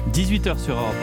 18h sur Europe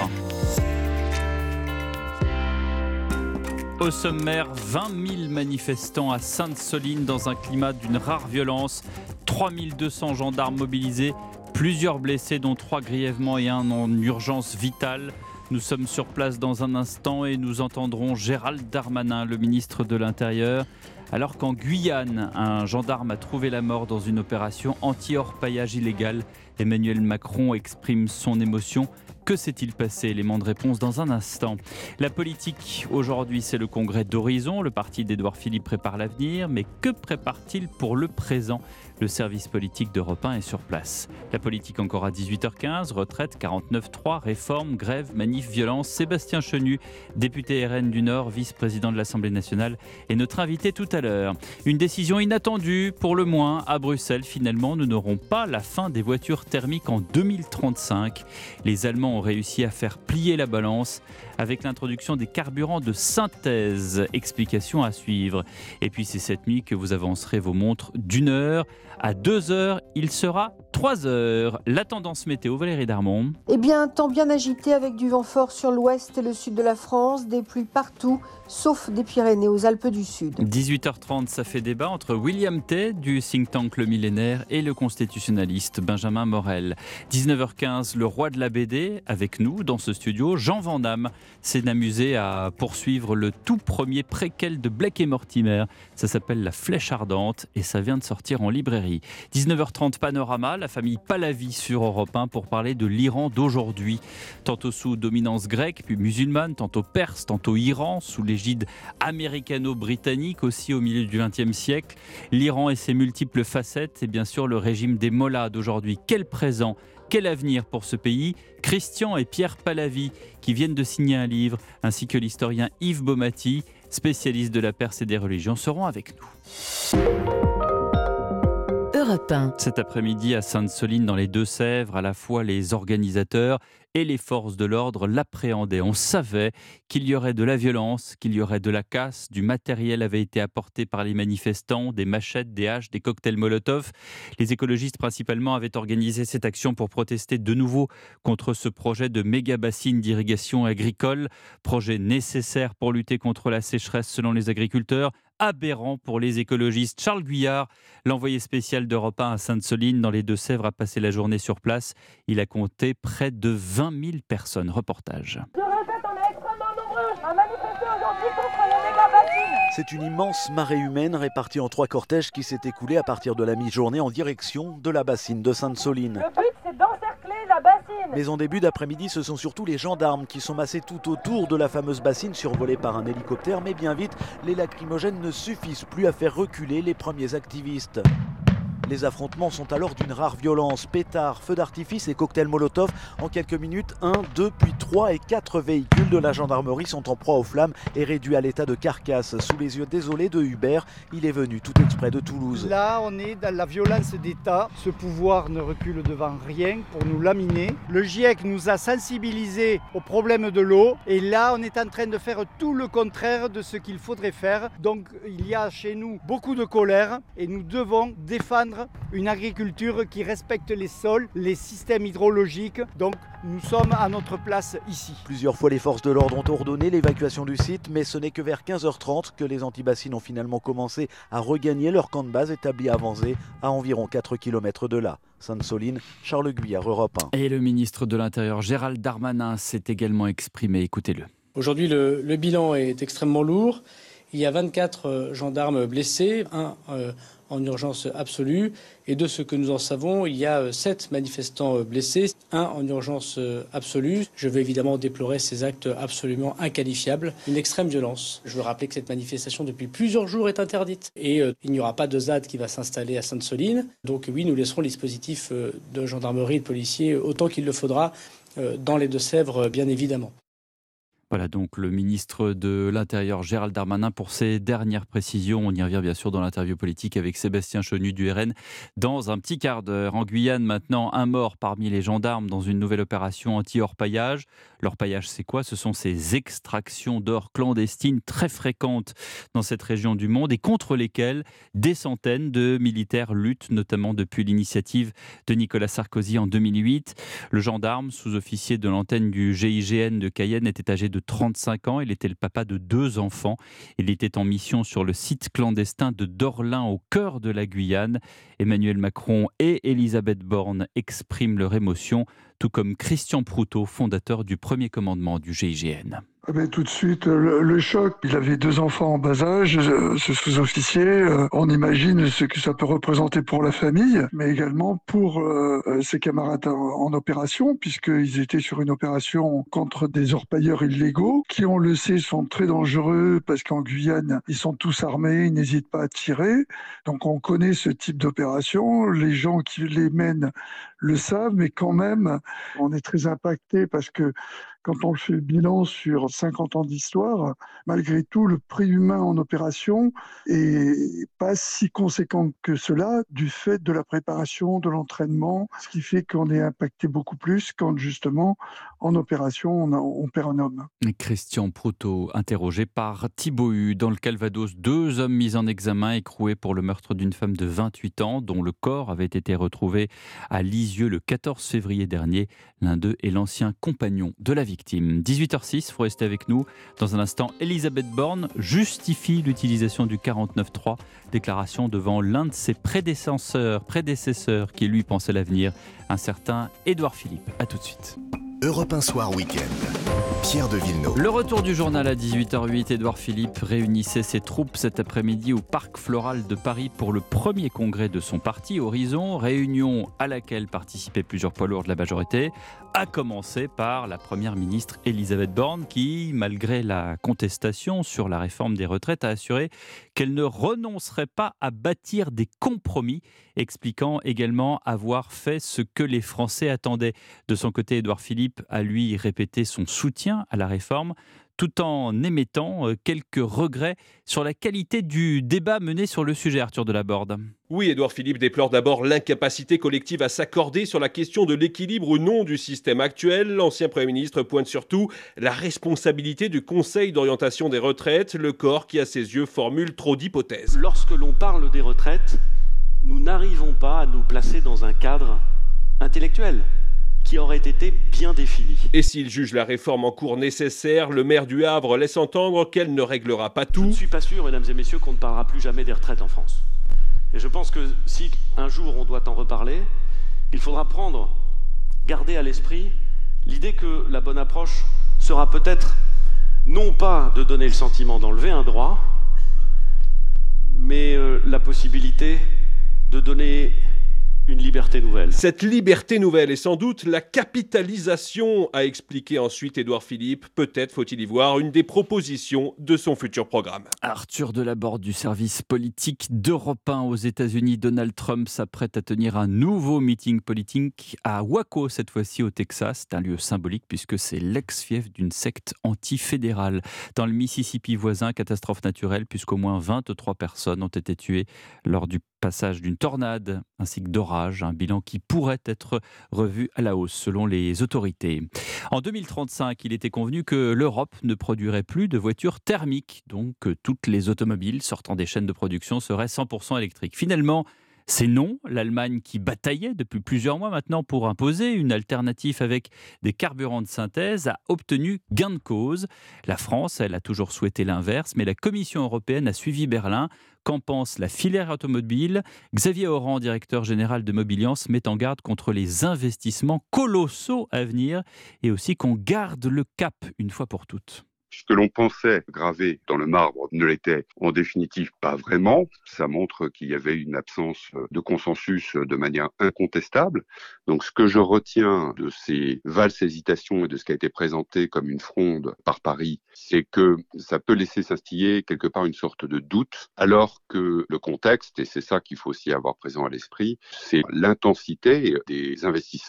1. Au sommaire, 20 000 manifestants à Sainte-Soline dans un climat d'une rare violence. 3 200 gendarmes mobilisés, plusieurs blessés dont 3 grièvement et 1 en urgence vitale. Nous sommes sur place dans un instant et nous entendrons Gérald Darmanin, le ministre de l'Intérieur. Alors qu'en Guyane, un gendarme a trouvé la mort dans une opération anti-orpaillage illégal, Emmanuel Macron exprime son émotion. Que s'est-il passé? Élément de réponse dans un instant. La politique, aujourd'hui, c'est le congrès d'Horizon. Le parti d'Édouard Philippe prépare l'avenir. Mais que prépare-t-il pour le présent? Le service politique d'Europe 1 est sur place. La politique encore à 18h15. Retraite, 49.3, réforme, grève, manif, violence. Sébastien Chenu, député RN du Nord, vice-président de l'Assemblée nationale, est notre invité tout à l'heure. Une décision inattendue, pour le moins, à Bruxelles. Finalement, nous n'aurons pas la fin des voitures thermiques en 2035. Les Allemands ont réussi à faire plier la balance avec l'introduction des carburants de synthèse. Explication à suivre. Et puis c'est cette nuit que vous avancerez vos montres d'1 heure à 2 heures. Il sera 3 heures. La tendance météo, Valérie Darmon. Eh bien, temps bien agité avec du vent fort sur l'ouest et le sud de la France, des pluies partout, sauf des Pyrénées aux Alpes du Sud. 18h30, ça fait débat entre William Tay du think tank Le Millénaire et le constitutionnaliste Benjamin Morel. 19h15, le roi de la BD avec nous dans ce studio, Jean Van Damme, s'est amusé à poursuivre le tout premier préquel de Blake et Mortimer. Ça s'appelle La Flèche Ardente et ça vient de sortir en librairie. 19h30, Panorama, la famille Pahlavi sur Europe 1 pour parler de l'Iran d'aujourd'hui. Tantôt sous dominance grecque, puis musulmane, tantôt perse, tantôt Iran, sous l'égide américano-britannique aussi au milieu du XXe siècle. L'Iran et ses multiples facettes et bien sûr le régime des mollahs d'aujourd'hui. Quel présent, quel avenir pour ce pays? Christian et Pierre Pahlavi qui viennent de signer un livre, ainsi que l'historien Yves Baumati, spécialiste de la Perse et des religions, seront avec nous. Europe 1. Cet après-midi à Sainte-Soline dans les Deux-Sèvres, à la fois les organisateurs et les forces de l'ordre l'appréhendaient. On savait qu'il y aurait de la violence, qu'il y aurait de la casse, du matériel avait été apporté par les manifestants, des machettes, des haches, des cocktails Molotov. Les écologistes principalement avaient organisé cette action pour protester de nouveau contre ce projet de méga bassine d'irrigation agricole, projet nécessaire pour lutter contre la sécheresse selon les agriculteurs, aberrant pour les écologistes. Charles Guyard, l'envoyé spécial d'Europe 1 à Sainte-Soline dans les Deux-Sèvres, a passé la journée sur place. Il a compté près de 20 000 personnes. Reportage. Je répète, on est extrêmement nombreux à manifester aujourd'hui contre les méga-bassines. C'est une immense marée humaine répartie en 3 cortèges qui s'est écoulée à partir de la mi-journée en direction de la bassine de Sainte-Soline. Le but, c'est d'encercler la bassine. Mais en début d'après-midi, ce sont surtout les gendarmes qui sont massés tout autour de la fameuse bassine survolée par un hélicoptère. Mais bien vite, les lacrymogènes ne suffisent plus à faire reculer les premiers activistes. Les affrontements sont alors d'une rare violence. Pétards, feux d'artifice et cocktails Molotov. En quelques minutes, 1, 2, puis 3 et 4 véhicules de la gendarmerie sont en proie aux flammes et réduits à l'état de carcasse. Sous les yeux désolés de Hubert, il est venu tout exprès de Toulouse. Là, on est dans la violence d'État. Ce pouvoir ne recule devant rien pour nous laminer. Le GIEC nous a sensibilisés au problème de l'eau. Et là, on est en train de faire tout le contraire de ce qu'il faudrait faire. Donc, il y a chez nous beaucoup de colère et nous devons défendre une agriculture qui respecte les sols, les systèmes hydrologiques. Donc nous sommes à notre place ici. Plusieurs fois les forces de l'ordre ont ordonné l'évacuation du site, mais ce n'est que vers 15h30 que les antibassines ont finalement commencé à regagner leur camp de base établi à Vanzé, à environ 4 km de là. Sainte-Soline, Charles Guyard, Europe 1. Et le ministre de l'Intérieur Gérald Darmanin s'est également exprimé. Écoutez-le. Aujourd'hui, le bilan est extrêmement lourd. Il y a 24 gendarmes blessés, un en urgence absolue. Et de ce que nous en savons, il y a 7 manifestants blessés, un en urgence absolue. Je veux évidemment déplorer ces actes absolument inqualifiables, une extrême violence. Je veux rappeler que cette manifestation depuis plusieurs jours est interdite. Et il n'y aura pas de ZAD qui va s'installer à Sainte-Soline. Donc oui, nous laisserons les dispositifs de gendarmerie et de policiers autant qu'il le faudra dans les Deux-Sèvres, bien évidemment. Voilà donc le ministre de l'Intérieur Gérald Darmanin pour ses dernières précisions. On y revient bien sûr dans l'interview politique avec Sébastien Chenu du RN dans un petit quart d'heure. En Guyane maintenant, un mort parmi les gendarmes dans une nouvelle opération anti-orpaillage. L'orpaillage c'est quoi ? Ce sont ces extractions d'or clandestines très fréquentes dans cette région du monde et contre lesquelles des centaines de militaires luttent, notamment depuis l'initiative de Nicolas Sarkozy en 2008. Le gendarme, sous-officier de l'antenne du GIGN de Cayenne, était âgé de 35 ans. Il était le papa de 2 enfants. Il était en mission sur le site clandestin de Dorlin, au cœur de la Guyane. Emmanuel Macron et Elisabeth Borne expriment leur émotion, tout comme Christian Proutot, fondateur du premier commandement du GIGN. Tout de suite, le choc. Il avait 2 enfants en bas âge, ce sous-officier. On imagine ce que ça peut représenter pour la famille, mais également pour ses camarades en opération, puisqu'ils étaient sur une opération contre des orpailleurs illégaux, qui, on le sait, sont très dangereux, parce qu'en Guyane, ils sont tous armés, ils n'hésitent pas à tirer. Donc on connaît ce type d'opération. Les gens qui les mènent le savent, mais quand même, on est très impacté, parce que quand on fait le bilan sur 50 ans d'histoire, malgré tout, le prix humain en opération est pas si conséquent que cela du fait de la préparation, de l'entraînement, ce qui fait qu'on est impacté beaucoup plus quand justement en opération on perd un homme. Christian Proutot, interrogé par Thibaut Hu. Dans le Calvados, 2 hommes mis en examen écroués pour le meurtre d'une femme de 28 ans dont le corps avait été retrouvé à Lisieux le 14 février dernier. L'un d'eux est l'ancien compagnon de la victime. 18h06, vous restez avec nous. Dans un instant, Elisabeth Borne justifie l'utilisation du 49.3. Déclaration devant l'un de ses prédécesseurs qui lui pensait l'avenir, un certain Édouard Philippe. A tout de suite. Europe 1 Soir Week-end. Pierre de Villeneuve. Le retour du journal à 18h08. Édouard Philippe réunissait ses troupes cet après-midi au Parc Floral de Paris pour le premier congrès de son parti, Horizon. Réunion à laquelle participaient plusieurs poids lourds de la majorité, à commencer par la première ministre Elisabeth Borne qui, malgré la contestation sur la réforme des retraites, a assuré qu'elle ne renoncerait pas à bâtir des compromis, expliquant également avoir fait ce que les Français attendaient. De son côté, Édouard Philippe a lui répété son soutien à la réforme, tout en émettant quelques regrets sur la qualité du débat mené sur le sujet, Arthur Delaborde. Oui, Édouard Philippe déplore d'abord l'incapacité collective à s'accorder sur la question de l'équilibre ou non du système actuel. L'ancien Premier ministre pointe surtout la responsabilité du Conseil d'orientation des retraites, le corps qui, à ses yeux, formule trop d'hypothèses. Lorsque l'on parle des retraites, nous n'arrivons pas à nous placer dans un cadre intellectuel qui aurait été bien défini. Et s'il juge la réforme en cours nécessaire, le maire du Havre laisse entendre qu'elle ne réglera pas tout. Je ne suis pas sûr, mesdames et messieurs, qu'on ne parlera plus jamais des retraites en France. Et je pense que si un jour on doit en reparler, il faudra garder à l'esprit l'idée que la bonne approche sera peut-être non pas de donner le sentiment d'enlever un droit, mais la possibilité de donner une liberté nouvelle. Cette liberté nouvelle est sans doute la capitalisation, a expliqué ensuite Édouard Philippe. Peut-être faut-il y voir une des propositions de son futur programme. Arthur Delaborde du service politique d'Europe 1 aux États-Unis. Donald Trump s'apprête à tenir un nouveau meeting politique à Waco, cette fois-ci au Texas. C'est un lieu symbolique puisque c'est l'ex-fief d'une secte anti-fédérale. Dans le Mississippi voisin, catastrophe naturelle puisqu'au moins 23 personnes ont été tuées lors du passage d'une tornade ainsi que d'orage, un bilan qui pourrait être revu à la hausse selon les autorités. En 2035, il était convenu que l'Europe ne produirait plus de voitures thermiques, donc que toutes les automobiles sortant des chaînes de production seraient 100% électriques. Finalement, c'est non. L'Allemagne, qui bataillait depuis plusieurs mois maintenant pour imposer une alternative avec des carburants de synthèse, a obtenu gain de cause. La France, elle a toujours souhaité l'inverse, mais la Commission européenne a suivi Berlin. Qu'en pense la filière automobile ? Xavier Oran, directeur général de Mobiliance, met en garde contre les investissements colossaux à venir et aussi qu'on garde le cap une fois pour toutes. Ce que l'on pensait gravé dans le marbre ne l'était en définitive pas vraiment. Ça montre qu'il y avait une absence de consensus de manière incontestable. Donc ce que je retiens de ces valses hésitations et de ce qui a été présenté comme une fronde par Paris, c'est que ça peut laisser s'instiller quelque part une sorte de doute, alors que le contexte, et c'est ça qu'il faut aussi avoir présent à l'esprit, c'est l'intensité des investissements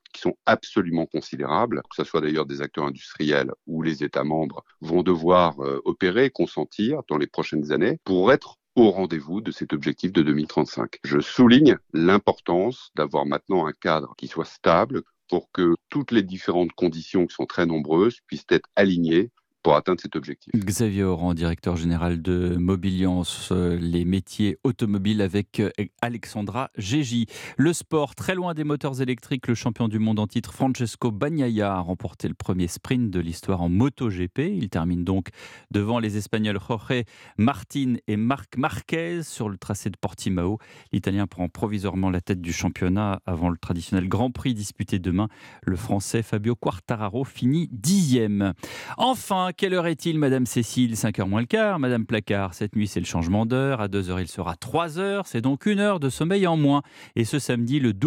qui sont absolument considérables, que ce soit d'ailleurs des acteurs industriels ou les États membres vont devoir opérer, consentir dans les prochaines années pour être au rendez-vous de cet objectif de 2035. Je souligne l'importance d'avoir maintenant un cadre qui soit stable pour que toutes les différentes conditions qui sont très nombreuses puissent être alignées pour atteindre cet objectif. Xavier Oran, directeur général de Mobiliance, les métiers automobiles avec Alexandra Gégy. Le sport, très loin des moteurs électriques, le champion du monde en titre Francesco Bagnaia a remporté le premier sprint de l'histoire en MotoGP. Il termine donc devant les Espagnols Jorge Martín et Marc Marquez sur le tracé de Portimao. L'Italien prend provisoirement la tête du championnat avant le traditionnel Grand Prix disputé demain. Le Français Fabio Quartararo finit 10e. Enfin, quelle heure est-il, Madame Cécile? 5h moins le quart. Madame Placard, cette nuit, c'est le changement d'heure. À 2h, il sera 3h. C'est donc 1 heure de sommeil en moins. Et ce samedi, le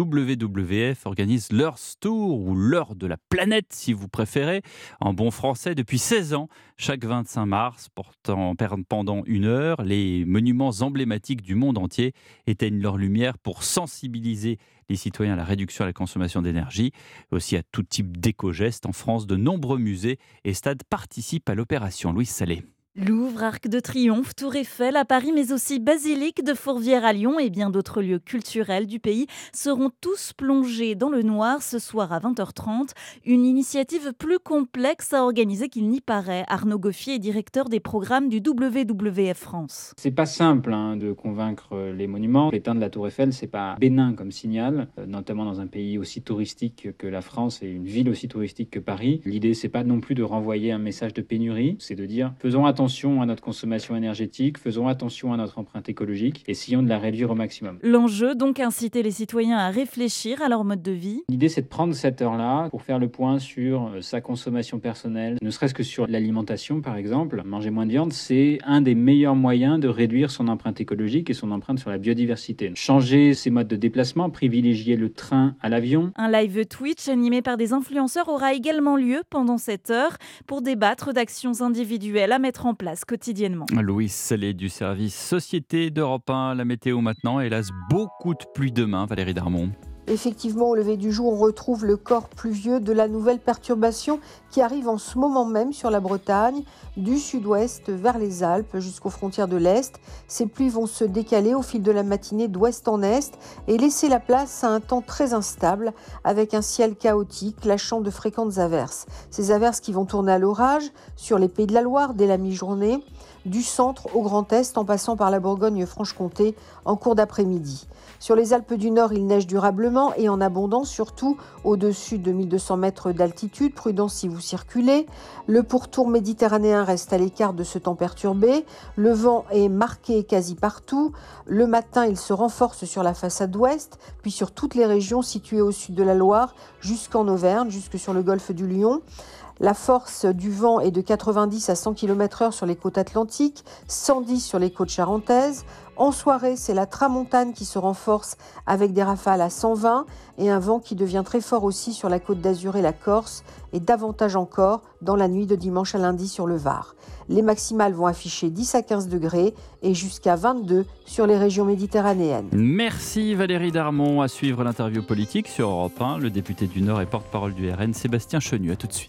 WWF organise l'Earth Tour, ou l'heure de la planète, si vous préférez, en bon français, depuis 16 ans. Chaque 25 mars, pendant 1 heure, les monuments emblématiques du monde entier éteignent leur lumière pour sensibiliser les citoyens à la réduction à la consommation d'énergie, aussi à tout type d'éco-gestes. En France, de nombreux musées et stades participent à l'opération. Louise Salé. Louvre, Arc de Triomphe, Tour Eiffel à Paris, mais aussi Basilique de Fourvière à Lyon et bien d'autres lieux culturels du pays seront tous plongés dans le noir ce soir à 20h30. Une initiative plus complexe à organiser qu'il n'y paraît. Arnaud Goffier est directeur des programmes du WWF France. C'est pas simple de convaincre les monuments. L'éteindre la Tour Eiffel, c'est pas bénin comme signal, notamment dans un pays aussi touristique que la France et une ville aussi touristique que Paris. L'idée, c'est pas non plus de renvoyer un message de pénurie, c'est de dire faisons attention à notre consommation énergétique, faisons attention à notre empreinte écologique, essayons de la réduire au maximum. L'enjeu, donc, inciter les citoyens à réfléchir à leur mode de vie. L'idée, c'est de prendre cette heure-là pour faire le point sur sa consommation personnelle, ne serait-ce que sur l'alimentation, par exemple. Manger moins de viande, c'est un des meilleurs moyens de réduire son empreinte écologique et son empreinte sur la biodiversité. Changer ses modes de déplacement, privilégier le train à l'avion. Un live Twitch animé par des influenceurs aura également lieu pendant cette heure pour débattre d'actions individuelles à mettre en place quotidiennement. Louise Salé du service Société d'Europe 1. La météo maintenant, hélas, beaucoup de pluie demain. Valérie Darmon. Effectivement, au lever du jour, on retrouve le corps pluvieux de la nouvelle perturbation qui arrive en ce moment même sur la Bretagne, du sud-ouest vers les Alpes jusqu'aux frontières de l'Est. Ces pluies vont se décaler au fil de la matinée d'ouest en est et laisser la place à un temps très instable avec un ciel chaotique lâchant de fréquentes averses. Ces averses qui vont tourner à l'orage sur les Pays de la Loire dès la mi-journée, du centre au Grand Est en passant par la Bourgogne-Franche-Comté en cours d'après-midi. Sur les Alpes du Nord, il neige durablement et en abondance, surtout au-dessus de 1200 mètres d'altitude. Prudence si vous circulez. Le pourtour méditerranéen reste à l'écart de ce temps perturbé. Le vent est marqué quasi partout. Le matin, il se renforce sur la façade ouest, puis sur toutes les régions situées au sud de la Loire, jusqu'en Auvergne, jusque sur le golfe du Lion. La force du vent est de 90 à 100 km/h sur les côtes atlantiques, 110 sur les côtes charentaises. En soirée, c'est la tramontane qui se renforce avec des rafales à 120 et un vent qui devient très fort aussi sur la côte d'Azur et la Corse et davantage encore dans la nuit de dimanche à lundi sur le Var. Les maximales vont afficher 10 à 15 degrés et jusqu'à 22 sur les régions méditerranéennes. Merci Valérie Darmon. À suivre l'interview politique sur Europe 1. Le député du Nord et porte-parole du RN, Sébastien Chenu. À tout de suite.